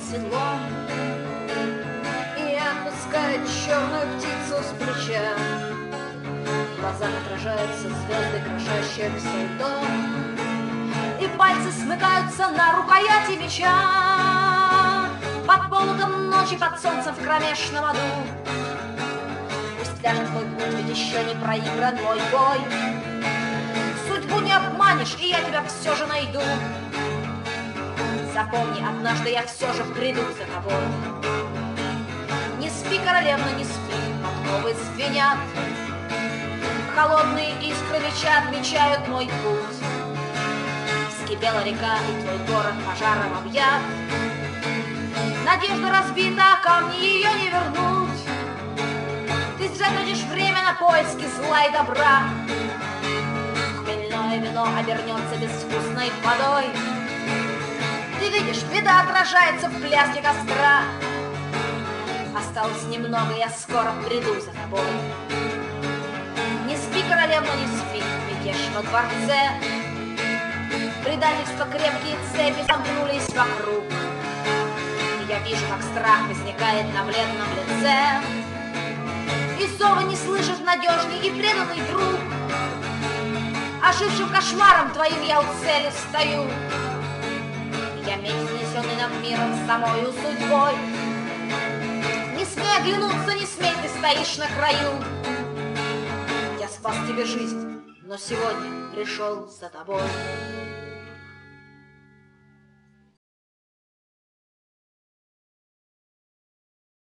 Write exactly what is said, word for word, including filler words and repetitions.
седлом и отпускает черную птицу с плеча. В глазах отражаются звезды, крошащие все льдом, и пальцы смыкаются на рукояти меча. Под полутом ночи, под солнцем в кромешном аду, пусть ляжет твой путь, ведь еще не проигран мой бой. Судьбу не обманешь, и я тебя все же найду. Запомни, однажды я все же приду за тобой. Не спи, королевна, не спи, подковы звенят, холодные искры меча отмечают мой путь. Вскипела река, и твой город пожаром объят. Надежда разбита, а камни ее не вернуть. Ты затратишь время на поиски зла и добра. Хмельное вино обернется безвкусной водой. Ты видишь, беда отражается в пляске костра. Осталось немного, я скоро приду за тобой. Не спи, королевна, не спи, мятеж во дворце. Предательство, крепкие цепи замкнулись вокруг. И я вижу, как страх возникает на бледном лице. И зова не слышит надежный и преданный друг. Ожившим кошмаром твоим я у цели стою. Я меч, снесенный над миром самою судьбой. Не смей оглянуться, не смей, ты стоишь на краю. Я спас тебе жизнь, но сегодня пришел за тобой.